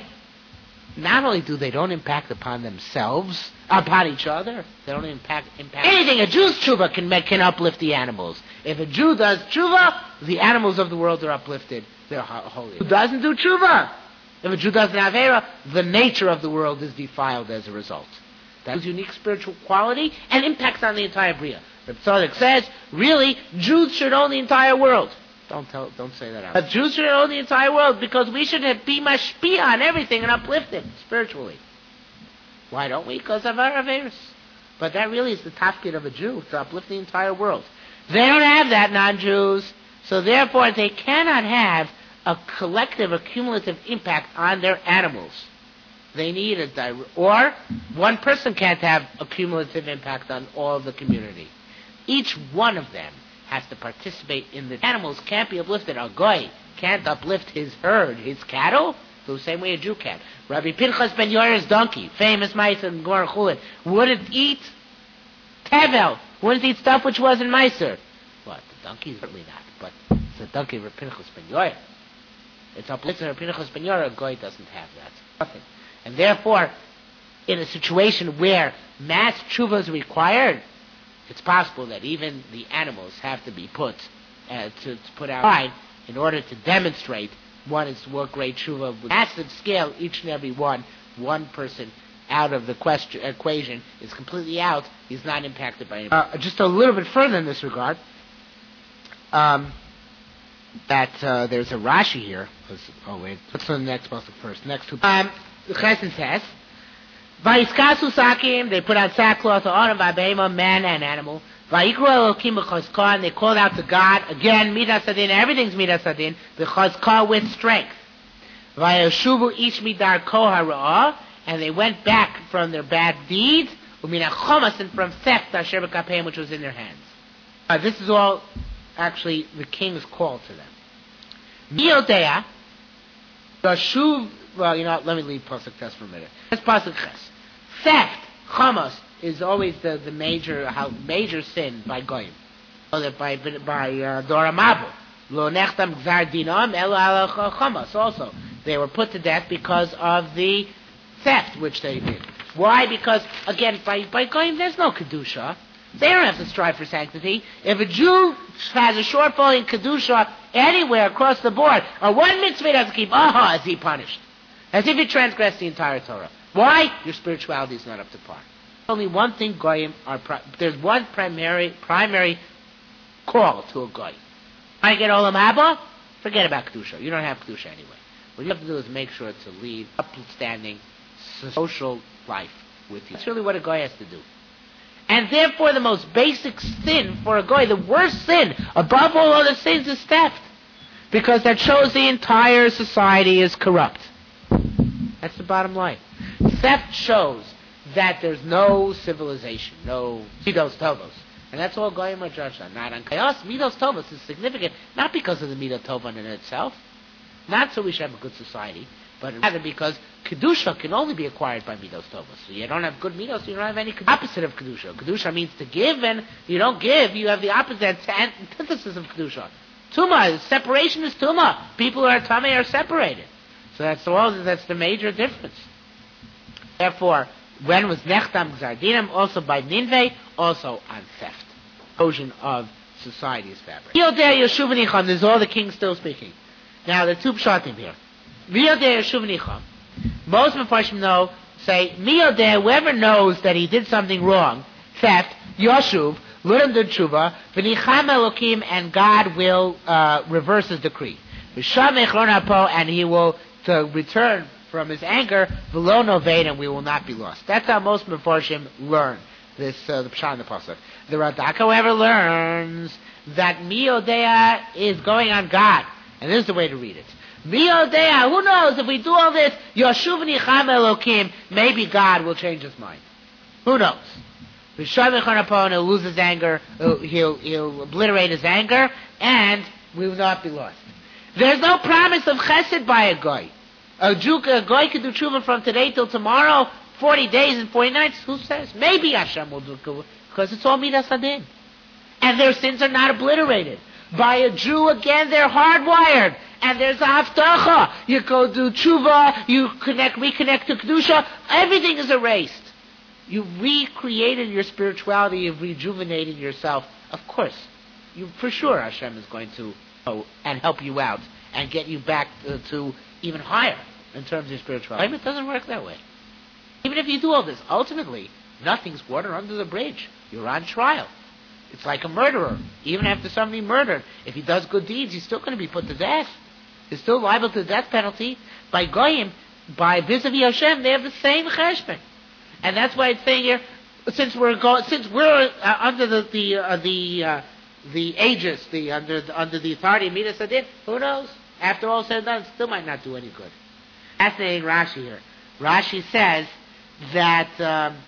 Not only do they don't impact upon themselves, upon each other, they don't impact impact anything. A Jew's tshuva can make, can uplift the animals. If a Jew does tshuva, the animals of the world are uplifted. They're holy. Who doesn't do tshuva? If a Jew does an avera, the nature of the world is defiled as a result. That is unique spiritual quality and impacts on the entire bria. The Tzadok says, really, Jews should own the entire world. Don't tell, don't say that out. But Jews should own the entire world because we should be mashpia on everything and uplift it spiritually. Why don't we? Because of our averis. But that really is the tafkid of a Jew, to uplift the entire world. They don't have that, non-Jews, so therefore they cannot have a collective or cumulative impact on their animals. They need a direct, or one person can't have a cumulative impact on all of the community. Each one of them has to participate in the animals can't be uplifted. A goy can't uplift his herd, his cattle, the same way a Jew can. Rabbi Pinchas ben Yair's donkey, famous Meiser and Gemara Chulin, wouldn't eat tevel, wouldn't eat stuff which wasn't Meiser. What? The donkey certainly not, but it's a donkey of Rabbi Pinchas ben Yair. It's uplifted Rabbi Pinchas ben Yair. A goy doesn't have that. Nothing. And therefore, in a situation where mass tshuva is required, it's possible that even the animals have to be put uh, to, to put outside in order to demonstrate one is what great tshuva with massive scale. Each and every one, one person out of the question, equation is completely out. He's not impacted by anything. Uh, just a little bit further in this regard, um, that uh, there's a Rashi here. Oh wait, let's learn the next pasuk first. Next two. Um, the Chesed says. Vayiskasu sakim, they put on sackcloth on him, vaybeima, man and animal. Vayikru Elokim b'chazkah, and they called out to God again. Midas adin, everything's midas adin. B'chazkah with strength. Vayoshuvu ish midar koharah, and they went back from their bad deeds. Umina chomas, and from theft asher b'kapeim, which was in their hands. Uh, this is all actually the king's call to them. Miyodea, Yoshuv. Well, you know what, let me leave Pasuk Tes for a minute. Let's Pasuk Ches. Theft, Chamas, is always the, the major how, major sin by Goyim. So that by by uh, Dora Mabul. Lo nechtam gzar dinam elo ala Chamas also. They were put to death because of the theft which they did. Why? Because, again, by, by Goyim there's no Kedusha. They don't have to strive for sanctity. If a Jew has a shortfall in Kedusha anywhere across the board, or one mitzvah doesn't keep, aha, is he punished. As if you transgress the entire Torah. Why? Your spirituality is not up to par. Only one thing Goyim are, pri- there's one primary primary call to a Goy. I get Olam Haba, forget about Kedusha. You don't have Kedusha anyway. What you have to do is make sure to lead upstanding social life with you. That's really what a Goy has to do. And therefore the most basic sin for a Goy, the worst sin, above all other sins, is theft. Because that shows the entire society is corrupt. That's the bottom line. Theft shows that there's no civilization, no midos tovos. And that's all Goyim are judged on, not on chaos. Midos tovos is significant, not because of the midah tovon in itself, not so we should have a good society, but rather because Kedusha can only be acquired by midos tovos. So you don't have good midos, you don't have any opposite of Kedusha. Kedusha means to give, and you don't give, you have the opposite antithesis of Kedusha. Tuma, separation is Tuma. People who are Tameh are separated. So that's the, well, that's the major difference. Therefore, when was Nechtam Gzardinim? Also by Ninveh, also on theft. Erosion of society's fabric. V'yodeh Yeshuv Nicham, there's all the kings still speaking. Now, there are two pshatim here. V'yodeh Yeshuv Nicham. Most Mefarshim know, say, V'yodeh, whoever knows that he did something wrong, theft, Yoshuv, Lurim did tshuva, V'nicham Elokim, and God will uh, reverse his decree. V'sham Echron Hapo, and he will to return from his anger, V'lo Novein, and we will not be lost. That's how most Mefarshim learn this, uh, the Pshat and the Pasuk. The Radak, however, learns that Miodea is going on God. And this is the way to read it. Miodea, who knows, if we do all this, Yoshuv Nicham Elokim, maybe God will change his mind. Who knows? V'shavich Hanapon, he'll lose his anger, he'll, he'll, he'll obliterate his anger, and we will not be lost. There's no promise of chesed by a guy. A Jew, a guy can do tshuva from today till tomorrow, forty days and forty nights. Who says? Maybe Hashem will do tshuva, because it's all midas hadin. And their sins are not obliterated. By a Jew, again, they're hardwired. And there's a haftacha. You go do tshuva, you connect, reconnect to kedusha, everything is erased. You've recreated your spirituality, you've rejuvenated yourself. Of course, you for sure Hashem is going to go and help you out and get you back to, to even higher in terms of your spirituality. It doesn't work that way. Even if you do all this, ultimately, nothing's water under the bridge. You're on trial. It's like a murderer. Even after somebody murdered, if he does good deeds, he's still going to be put to death. He's still liable to the death penalty. By Goyim, by vis-a-vis Hashem, they have the same cheshbon. And that's why it's saying here, since we're go, since we're uh, under the the uh, the uh, the aegis, the under the, under the authority of Midas Hadin, who knows? After all said and done, it still might not do any good. Fascinating Rashi here. Rashi says that um,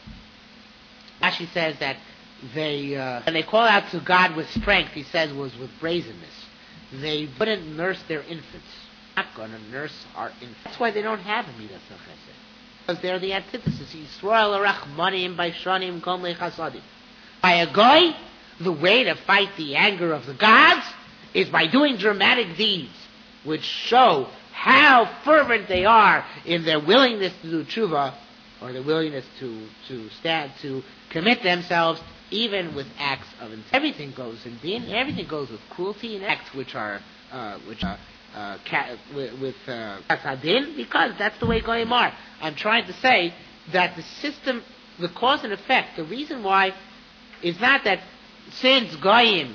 Rashi says that they uh, when they call out to God with strength, he says was with brazenness. They wouldn't nurse their infants. Not going to nurse our infants. That's why they don't have a Midas Chesed. Because they're the antithesis. Yisrael arachmanim by shanim kom lechasadim. By a guy, the way to fight the anger of the gods is by doing dramatic deeds, which show how fervent they are in their willingness to do tshuva, or their willingness to to stand to commit themselves, even with acts of everything goes in din, everything goes with cruelty and acts which are uh, which are. Uh, ca- with, with uh, Kasadin, because that's the way Goyim are. I'm trying to say that the system, the cause and effect, the reason why is not that since Goyim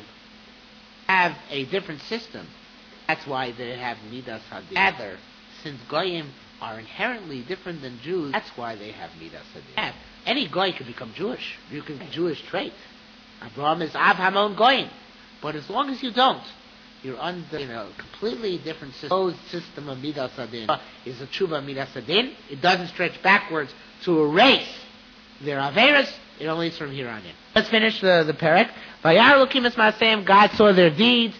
have a different system, that's why they have Midas Hadin. Rather, since Goyim are inherently different than Jews, that's why they have Midas Hadin. Any Goy can become Jewish. You can have Jewish traits. Abraham is Av Hamon Goyim. But as long as you don't, you're under, you know, completely different system. system of Midas Hadin is a tshuva Midas Hadin. It doesn't stretch backwards to erase their averas. It only is from here on in. Let's finish the the perek. Vayar Elokim es Maaseim, God saw their deeds.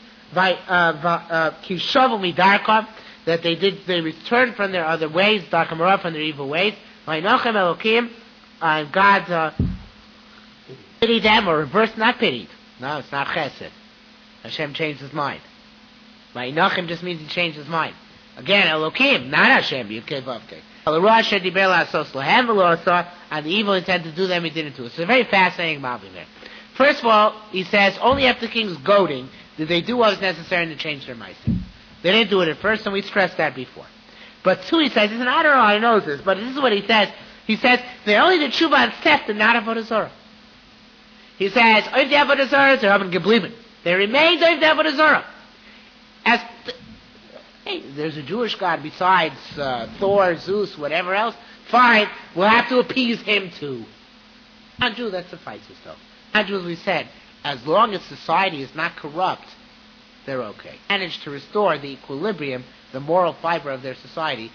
Kishavu midarkam, that they did, they returned from their other ways, dakamara, from their evil ways. Vayinochem Elokim, and God uh, pitied them, or reversed, not pitied. No, it's not chesed. Hashem changed his mind. Vayinochem just means he changed his mind. Again, Elokim, not Hashem, Yudkei Vavkei. And the evil intent to do them, he didn't do it. So it's a very fascinating Malbim there. First of all, he says, only after the king's goading did they do what was necessary to change their ma'asim. They didn't do it at first, and we stressed that before. But two, he says, and I don't know how he knows this, but this is what he says. He says, they only did tshuva and theft and not avodah zarah. He says, oiv de avodah zarah, they haven't geblieben. They remained oiv de avodah zarah. As th- hey, there's a Jewish God besides uh, Thor, Zeus, whatever else. Fine, we'll have to appease him too. Not Jew, that suffices though. Not Jew, as we said, as long as society is not corrupt, they're okay. Manage to restore the equilibrium, the moral fiber of their society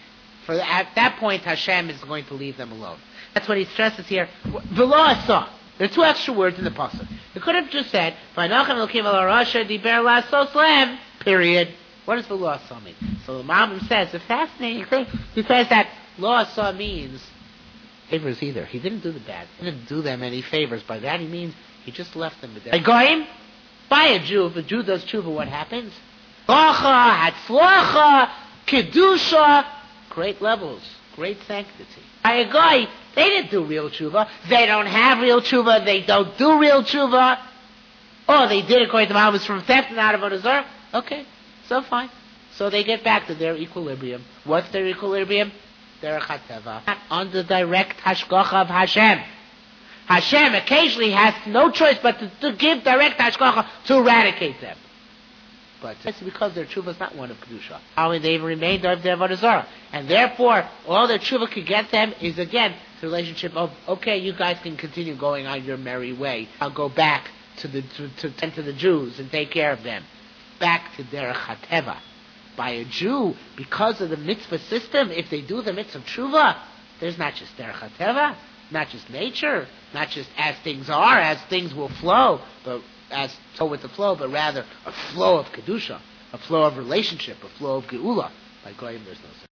for the, at that point, Hashem is going to leave them alone. That's what he stresses here. V'lo asa. There are two extra words in the pasuk. He could have just said, "V'anochem Elokim el harasha diber la'asos lehem." Period. What does v'lo asa mean? So the Rambam says a fascinating thing. He says that lo asa means favors either. He didn't do the bad. He didn't do them any favors. By that he means he just left them with them. Goyim, by a Jew, if a Jew does tshuva, what happens? Bracha, hatzlacha, kedusha, great levels, great sanctity. By a guy, they didn't do real tshuva. They don't have real tshuva. They don't do real tshuva. Oh, they did according to Muhammad from theft and out of Avodah. Okay, so fine. So they get back to their equilibrium. What's their equilibrium? Derech HaTeva. Under direct hashgacha of Hashem. Hashem occasionally has no choice but to, to give direct hashgacha to eradicate them. But it's because their tshuva is not one of Kedusha. How they've remained of their Avodah Zarah. And therefore, all their tshuva could get them is, again, the relationship of, okay, you guys can continue going on your merry way. I'll go back to the to, to tend to the Jews and take care of them. Back to Derech HaTeva. By a Jew, because of the mitzvah system, if they do the mitzvah of tshuva, there's not just Derech HaTeva, not just nature, not just as things are, as things will flow, but as so with the flow, but rather a flow of kedusha, a flow of relationship, a flow of geula. By Goyim, there's no such.